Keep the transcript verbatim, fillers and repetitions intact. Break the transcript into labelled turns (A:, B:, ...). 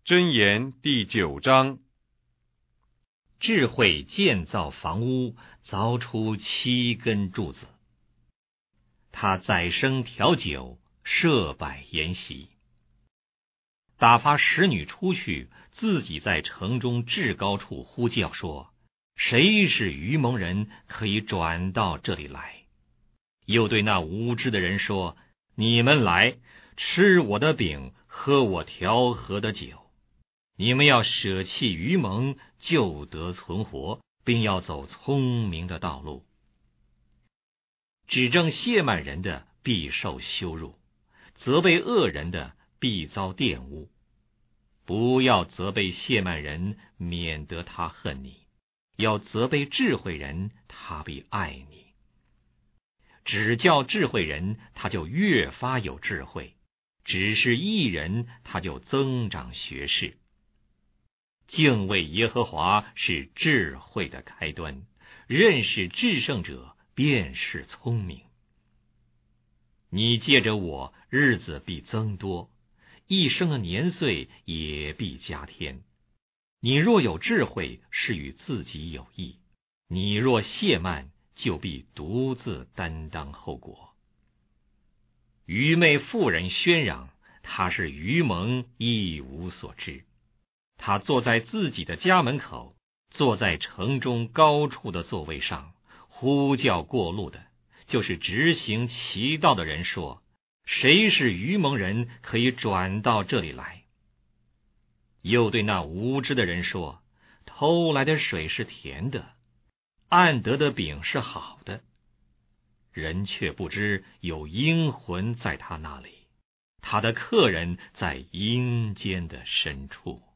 A: 箴言第九章。
B: 智慧建造房屋，凿出七根柱子。他宰牲调酒，设摆筵席。打发使女出去，自己在城中至高处呼叫说：谁是愚蒙人，可以转到这里来？又对那无知的人说：你们来，吃我的饼，喝我调和的酒。你们要舍弃愚蒙，就得存活，并要走聪明的道路。指证亵慢人的，必受羞辱；责备恶人的，必遭玷污。不要责备亵慢人，免得他恨你；要责备智慧人，他必爱你。只教智慧人，他就越发有智慧；只是义人，他就增长学识。敬畏耶和华是智慧的开端，认识至圣者便是聪明。你借着我，日子必增多，一生的年岁也必加添。你若有智慧，是与自己有益；你若懈慢，就必独自担当后果。愚昧妇人喧嚷，她是愚蒙，一无所知。他坐在自己的家门口，坐在城中高处的座位上，呼叫过路的，就是直行其道的人说：谁是愚蒙人，可以转到这里来？又对那无知的人说：偷来的水是甜的，按得的饼是好的。人却不知有阴魂在他那里，他的客人在阴间的深处。